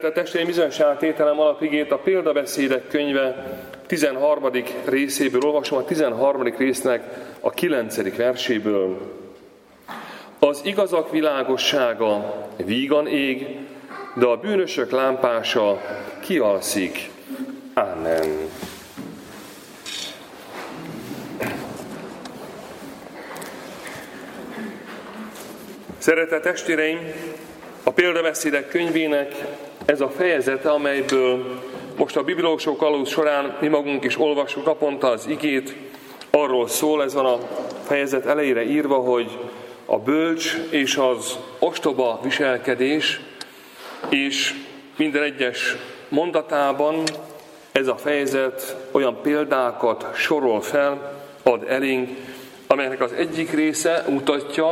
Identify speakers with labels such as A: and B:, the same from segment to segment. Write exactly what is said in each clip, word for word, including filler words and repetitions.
A: A testvéreim, bizonyosságra tételem alapigét a Példabeszédek könyve tizenharmadik részéből olvasom, a tizenharmadik résznek a kilencedik verséből. Az igazak világossága vígan ég, de a bűnösök lámpása kialszik. Amen. Szeretett testvéreim, a Példabeszédek könyvének ez a fejezete, amelyből most a bibliolvasók alul során mi magunk is olvassuk naponta az igét, arról szól, ez van a fejezet elejére írva, hogy a bölcs és az ostoba viselkedés, és minden egyes mondatában ez a fejezet olyan példákat sorol fel, ad elénk, amelynek az egyik része mutatja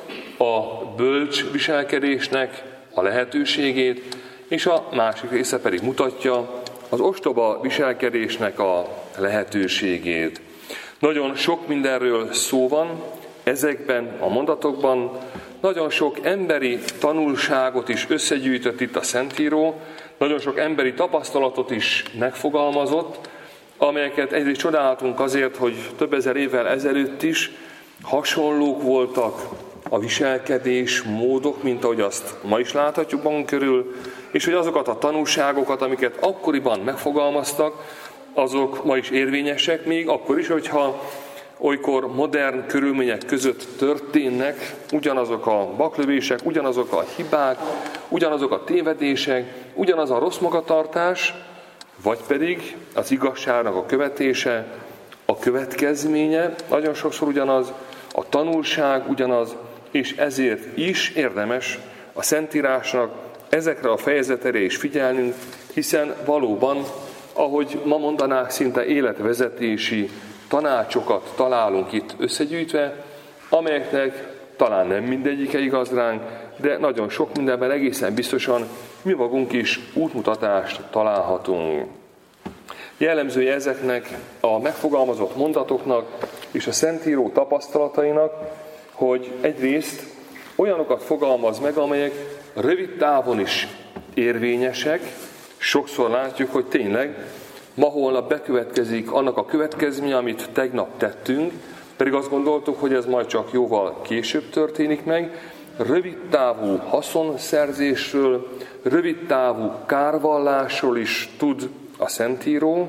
A: a bölcs viselkedésnek a lehetőségét, és a másik része pedig mutatja az ostoba viselkedésnek a lehetőségét. Nagyon sok mindenről szó van ezekben a mondatokban, nagyon sok emberi tanulságot is összegyűjtött itt a Szentíró, nagyon sok emberi tapasztalatot is megfogalmazott, amelyeket egyrészt csodálhatunk azért, hogy több ezer évvel ezelőtt is hasonlók voltak a viselkedés módok, mint ahogy azt ma is láthatjuk magunk körül, és hogy azokat a tanúságokat, amiket akkoriban megfogalmaztak, azok ma is érvényesek, még akkor is, hogyha olykor modern körülmények között történnek ugyanazok a baklövések, ugyanazok a hibák, ugyanazok a tévedések, ugyanaz a rossz magatartás, vagy pedig az igazságnak a követése, a következménye, nagyon sokszor ugyanaz, a tanulság ugyanaz, és ezért is érdemes a Szentírásnak ezekre a fejezetre is figyelnünk, hiszen valóban, ahogy ma mondanák, szinte életvezetési tanácsokat találunk itt összegyűjtve, amelyeknek talán nem mindegyike igaz ránk, de nagyon sok mindenben egészen biztosan mi magunk is útmutatást találhatunk. Jellemzője ezeknek a megfogalmazott mondatoknak és a Szentíró tapasztalatainak, hogy egyrészt olyanokat fogalmaz meg, amelyek rövid távon is érvényesek. Sokszor látjuk, hogy tényleg ma-holnap bekövetkezik annak a következménye, amit tegnap tettünk, pedig azt gondoltuk, hogy ez majd csak jóval később történik meg. Rövid távú haszonszerzésről, rövid távú kárvallásról is tud a Szentíró,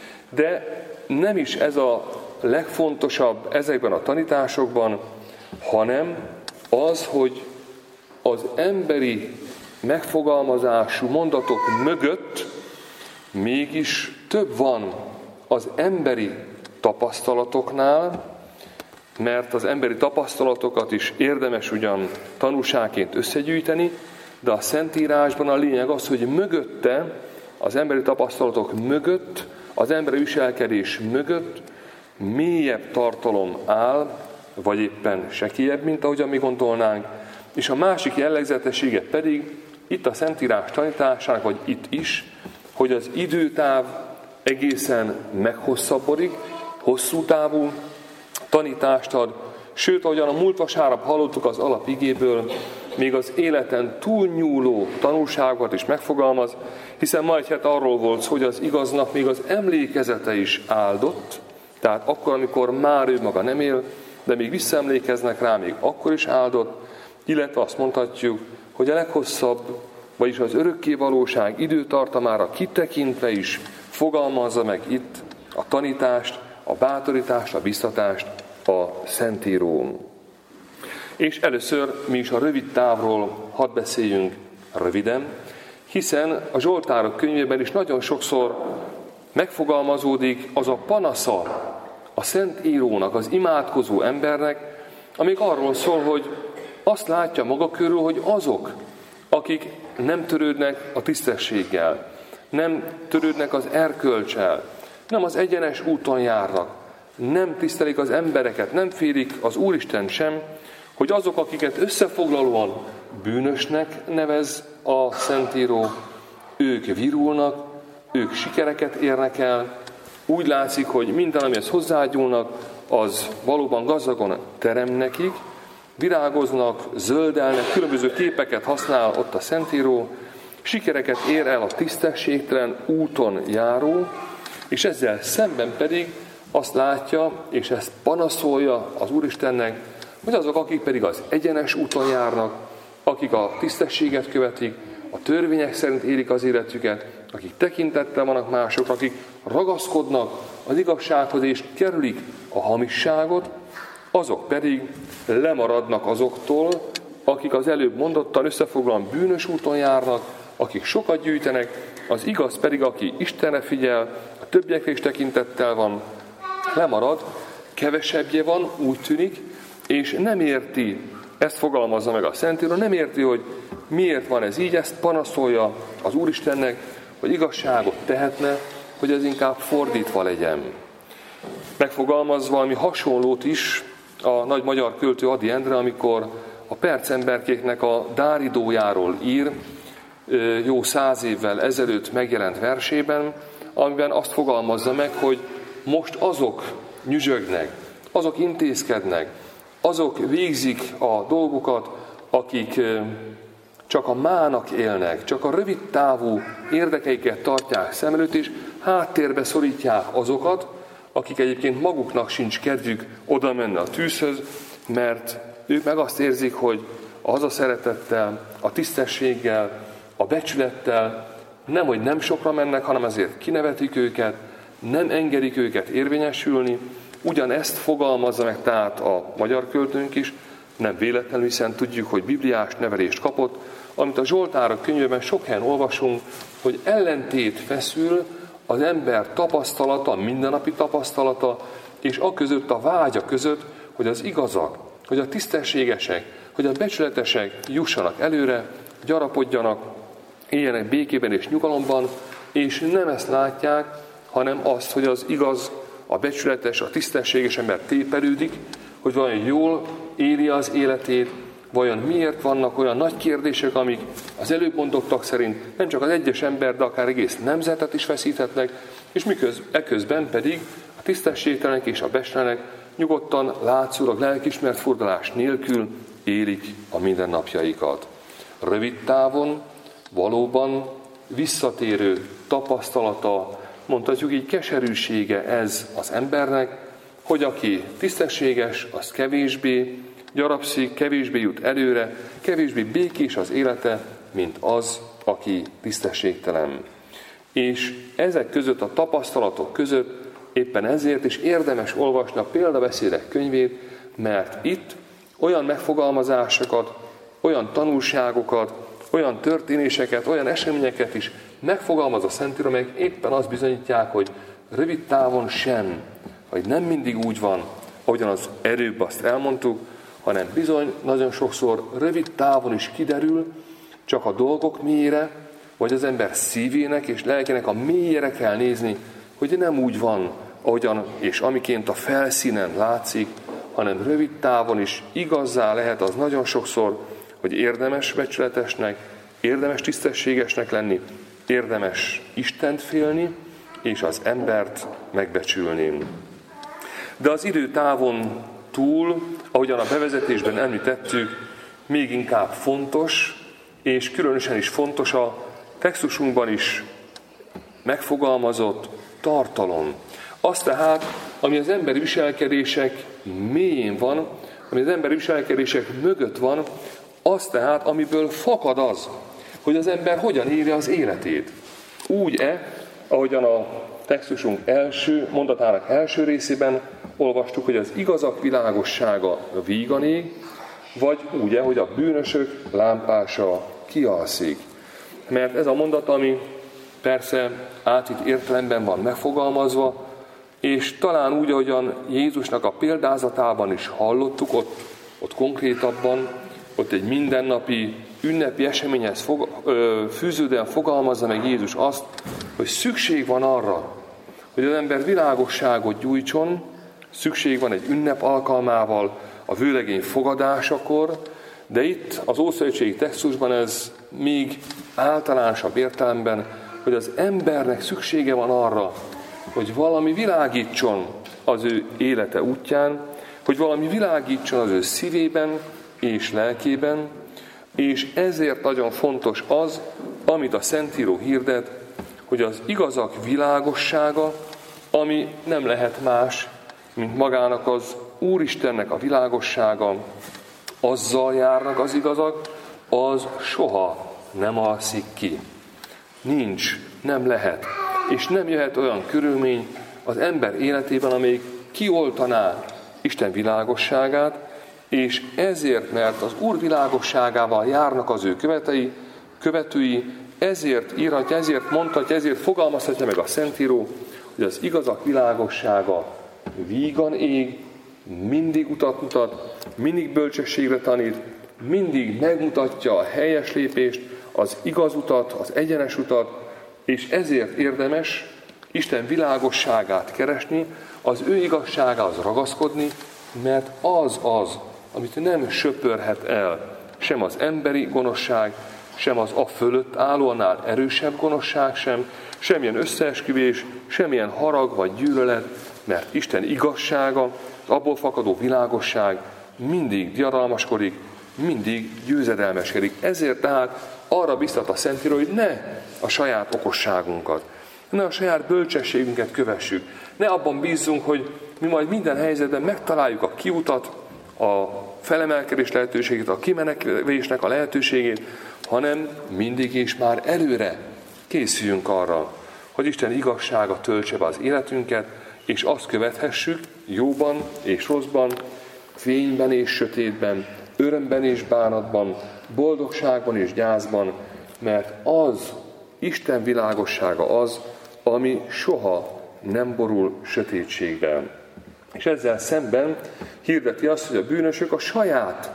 A: de nem is ez a legfontosabb ezekben a tanításokban, hanem az, hogy az emberi megfogalmazású mondatok mögött mégis több van az emberi tapasztalatoknál, mert az emberi tapasztalatokat is érdemes ugyan tanúságként összegyűjteni, de a Szentírásban a lényeg az, hogy mögötte, az emberi tapasztalatok mögött, az emberi viselkedés mögött mélyebb tartalom áll, vagy éppen sekélyebb, mint ahogyan mi gondolnánk, és a másik jellegzetessége pedig itt a Szentírás tanításának, vagy itt is, hogy az időtáv egészen meghosszabbodik, hosszú távú tanítást ad, sőt, ahogyan a múlt vasárnap hallottuk az alapigéből, még az életen túlnyúló tanulságokat is megfogalmaz, hiszen ma egy hét arról volt szó, hogy az igaznak még az emlékezete is áldott, tehát akkor, amikor már ő maga nem él, de még visszaemlékeznek rá, még akkor is áldott, illetve azt mondhatjuk, hogy a leghosszabb, vagyis az örökké valóság időtartamára kitekintve is fogalmazza meg itt a tanítást, a bátorítást, a biztatást a Szentíró. És először mi is a rövid távról hadd beszéljünk röviden, hiszen a Zsoltárok könyvében is nagyon sokszor megfogalmazódik az a panasza a Szentírónak, az imádkozó embernek, amik arról szól, hogy azt látja maga körül, hogy azok, akik nem törődnek a tisztességgel, nem törődnek az erkölccsel, nem az egyenes úton járnak, nem tisztelik az embereket, nem félik az Úristen sem, hogy azok, akiket összefoglalóan bűnösnek nevez a Szentíró, ők virulnak, ők sikereket érnek el, úgy látszik, hogy minden, amihez hozzágyúlnak, az valóban gazdagon terem nekik, virágoznak, zöldelnek, különböző képeket használ ott a Szentíró, sikereket ér el a tisztességtelen úton járó, és ezzel szemben pedig azt látja, és ezt panaszolja az Úristennek, hogy azok, akik pedig az egyenes úton járnak, akik a tisztességet követik, a törvények szerint élik az életüket, akik tekintettel vannak másokra, akik ragaszkodnak az igazsághoz és kerülik a hamisságot, azok pedig lemaradnak azoktól, akik az előbb mondottan összefoglalóan bűnös úton járnak, akik sokat gyűjtenek, az igaz pedig, aki Istenre figyel, a többiekre is tekintettel van, lemarad, kevesebbje van, úgy tűnik, és nem érti, ezt fogalmazza meg a Szentíró, nem érti, hogy miért van ez így, ezt panaszolja az Úristennek, hogy igazságot tehetne, hogy ez inkább fordítva legyen. Megfogalmaz valami hasonlót is a nagy magyar költő Ady Endre, amikor a percemberkéknek a Dáridójáról ír, jó száz évvel ezelőtt megjelent versében, amiben azt fogalmazza meg, hogy most azok nyüzsögnek, azok intézkednek, azok végzik a dolgukat, akik csak a mának élnek, csak a rövid távú érdekeiket tartják szem előtt, és háttérbe szorítják azokat, akik egyébként maguknak sincs kedvük oda menni a tűzhöz, mert ők meg azt érzik, hogy a hazaszeretettel, a tisztességgel, a becsülettel nem, hogy nem sokra mennek, hanem azért kinevetik őket, nem engedik őket érvényesülni. Ugyanezt fogalmazza meg tehát a magyar költőnk is, nem véletlenül, hiszen tudjuk, hogy bibliás nevelést kapott, amit a Zsoltárok könyvében sok helyen olvasunk, hogy ellentét feszül az ember tapasztalata, a mindennapi tapasztalata, és a között a vágya között, hogy az igazak, hogy a tisztességesek, hogy a becsületesek jussanak előre, gyarapodjanak, éljenek békében és nyugalomban, és nem ezt látják, hanem azt, hogy az igaz, a becsületes, a tisztességes ember téperődik, hogy vajon jól éli az életét, vajon miért vannak olyan nagy kérdések, amik az előbb mondottak szerint nem csak az egyes ember, de akár egész nemzetet is veszíthetnek, és miköz, eközben pedig a tisztességtelenek és a becstelenek nyugodtan, látszólag lelkiismert furdalás nélkül élik a mindennapjaikat. Rövid távon valóban visszatérő tapasztalata, mondhatjuk így keserűsége ez az embernek, hogy aki tisztességes, az kevésbé gyarapszik, kevésbé jut előre, kevésbé békés az élete, mint az, aki tisztességtelen. És ezek között, a tapasztalatok között éppen ezért is érdemes olvasni a példabeszédek könyvét, mert itt olyan megfogalmazásokat, olyan tanulságokat, olyan történéseket, olyan eseményeket is megfogalmaz a Szentíró, amelyek éppen azt bizonyítják, hogy rövid távon sem, hogy nem mindig úgy van, ahogyan az előbb azt elmondtuk, hanem bizony nagyon sokszor rövid távon is kiderül, csak a dolgok mélyére, vagy az ember szívének és lelkének a mélyére kell nézni, hogy nem úgy van, ahogyan és amiként a felszínen látszik, hanem rövid távon is igazzá lehet az nagyon sokszor, hogy érdemes becsületesnek, érdemes tisztességesnek lenni, érdemes Istent félni, és az embert megbecsülni. De az időtávon túl, ahogyan a bevezetésben említettük, még inkább fontos, és különösen is fontos a textusunkban is megfogalmazott tartalom. Az tehát, ami az emberi viselkedések mélyén van, ami az emberi viselkedések mögött van, az tehát, amiből fakad az, hogy az ember hogyan írja az életét. Úgy-e, ahogyan a textusunk első mondatának első részében olvastuk, hogy az igazak világossága vígan ég, vagy úgy-e, hogy a bűnösök lámpása kialszik. Mert ez a mondat, ami persze átvitt értelemben van megfogalmazva, és talán úgy, ahogyan Jézusnak a példázatában is hallottuk, ott, ott konkrétabban, ott egy mindennapi, ünnepi eseményhez fog, ö, fűződően fogalmazza meg Jézus azt, hogy szükség van arra, hogy az ember világosságot gyújtson, szükség van egy ünnep alkalmával, a vőlegény fogadásakor, de itt az ószövetségi textusban ez még általánosabb értelemben, hogy az embernek szüksége van arra, hogy valami világítson az ő élete útján, hogy valami világítson az ő szívében és lelkében, és ezért nagyon fontos az, amit a Szentíró hirdet, hogy az igazak világossága, ami nem lehet más, mint magának az Úristennek a világossága, azzal járnak az igazak, az soha nem alszik ki. Nincs, nem lehet, és nem jöhet olyan körülmény az ember életében, amelyik kioltaná Isten világosságát, és ezért, mert az Úr világosságával járnak az ő követei, követői, ezért írhatja, ezért mondhatja, ezért fogalmazhatja meg a Szentíró, hogy az igazak világossága vígan ég, mindig utat mutat, mindig bölcsességre tanít, mindig megmutatja a helyes lépést, az igaz utat, az egyenes utat, és ezért érdemes Isten világosságát keresni, az ő igazságához ragaszkodni, mert az az, amit nem söpörhet el sem az emberi gonoszság, sem az a fölött állónál erősebb gonoszság sem, semmilyen összeesküvés, semmilyen harag vagy gyűlölet, mert Isten igazsága, az abból fakadó világosság mindig diadalmaskodik, mindig győzedelmeskedik. Ezért tehát arra biztat a Szentíró, hogy ne a saját okosságunkat, ne a saját bölcsességünket kövessük, ne abban bízzunk, hogy mi majd minden helyzetben megtaláljuk a kiutat, a felemelkedés lehetőségét, a kimenekvésnek a lehetőségét, hanem mindig és már előre készüljünk arra, hogy Isten igazsága töltse be az életünket, és azt követhessük jóban és rosszban, fényben és sötétben, örömben és bánatban, boldogságban és gyászban, mert az, Isten világossága az, ami soha nem borul sötétségben. És ezzel szemben hirdeti azt, hogy a bűnösök a saját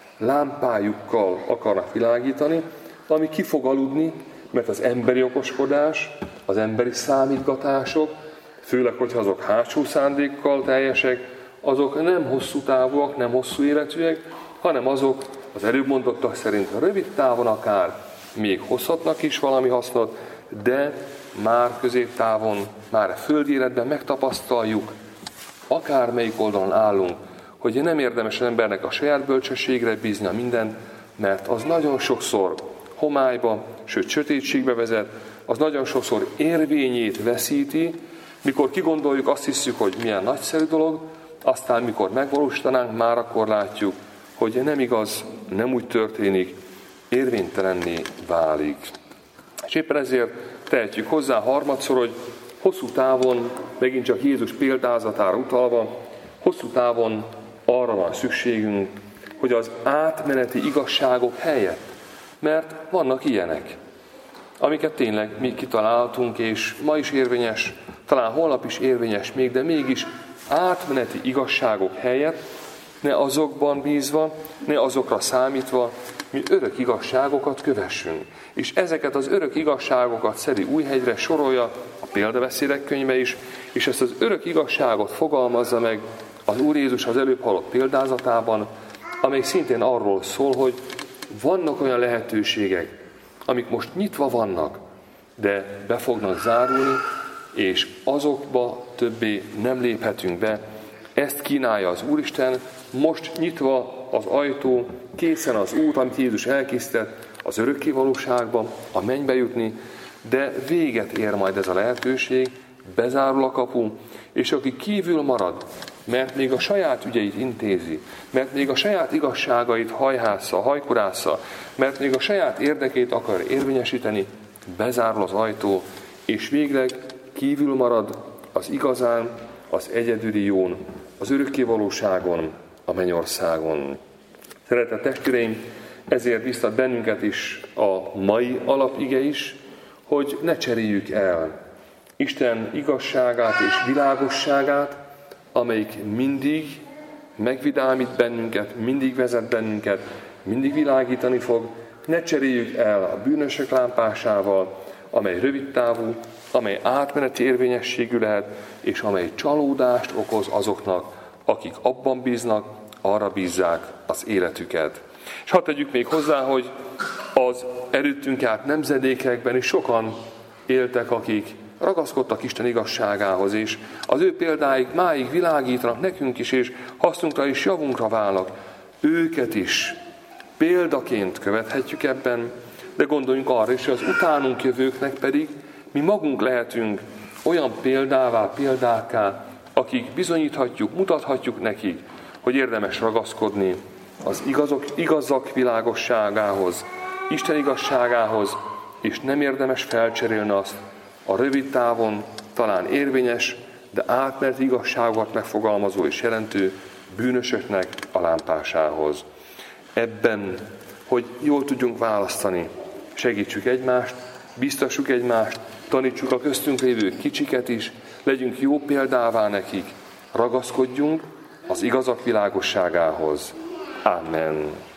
A: lámpájukkal akarnak világítani, ami ki fog aludni, mert az emberi okoskodás, az emberi számítgatások, főleg, hogyha azok hátsó szándékkal teljesek, azok nem hosszú távúak, nem hosszú életűek, hanem azok az előbb mondottak szerint rövid távon akár még hozhatnak is valami hasznot, de már középtávon, már a földi életben megtapasztaljuk, akármelyik oldalon állunk, hogy nem érdemes az embernek a saját bölcsességre bíznia mindent, mert az nagyon sokszor homályba, sőt sötétségbe vezet, az nagyon sokszor érvényét veszíti, mikor kigondoljuk, azt hiszük, hogy milyen nagyszerű dolog, aztán mikor megvalósítanánk, már akkor látjuk, hogy nem igaz, nem úgy történik, érvénytelenné válik. És éppen ezért tehetjük hozzá harmadszor, hogy hosszú távon, megint csak Jézus példázatára utalva, hosszú távon arra van szükségünk, hogy az átmeneti igazságok helyett, mert vannak ilyenek, amiket tényleg mi kitaláltunk, és ma is érvényes, talán holnap is érvényes még, de mégis átmeneti igazságok helyett ne azokban bízva, ne azokra számítva, mi örök igazságokat kövessünk. És ezeket az örök igazságokat szedi Újhegyre, sorolja a példabeszédek könyve is, és ezt az örök igazságot fogalmazza meg az Úr Jézus az előbb hallott példázatában, amely szintén arról szól, hogy vannak olyan lehetőségek, amik most nyitva vannak, de be fognak zárulni, és azokba többé nem léphetünk be. Ezt kínálja az Úristen, most nyitva az ajtó, készen az út, amit Jézus elkészített az örökké valóságba, a mennybe jutni, de véget ér majd ez a lehetőség, bezárul a kapu, és aki kívül marad, mert még a saját ügyeit intézi, mert még a saját igazságait hajhásza, hajkurásza, mert még a saját érdekét akar érvényesíteni, bezárul az ajtó, és végleg kívül marad az igazán, az egyedüli jón, az örökké valóságon, a mennyországon. Szeretett testvéreim, ezért biztat bennünket is a mai alapige is, hogy ne cseréljük el Isten igazságát és világosságát, amelyik mindig megvidámít bennünket, mindig vezet bennünket, mindig világítani fog. Ne cseréljük el a bűnösök lámpásával, amely rövidtávú, amely átmeneti érvényességű lehet, és amely csalódást okoz azoknak, akik abban bíznak, arra bízzák az életüket. És hadd tegyük még hozzá, hogy az előttünk járt nemzedékekben is sokan éltek, akik ragaszkodtak Isten igazságához, és az ő példáik máig világítanak nekünk is, és hasznunkra és javunkra válnak. Őket is példaként követhetjük ebben, de gondoljunk arra is, hogy az utánunk jövőknek pedig mi magunk lehetünk olyan példává, példákká, akik bizonyíthatjuk, mutathatjuk nekik, hogy érdemes ragaszkodni az igazok, igazak világosságához, Isten igazságához, és nem érdemes felcserélni azt a rövid távon talán érvényes, de átmert igazságokat megfogalmazó és jelentő bűnösöknek a lámpásához. Ebben, hogy jól tudjunk választani, segítsük egymást, biztassuk egymást, tanítsuk a köztünk lévő kicsiket is, legyünk jó példává nekik, ragaszkodjunk az igazak világosságához. Amen.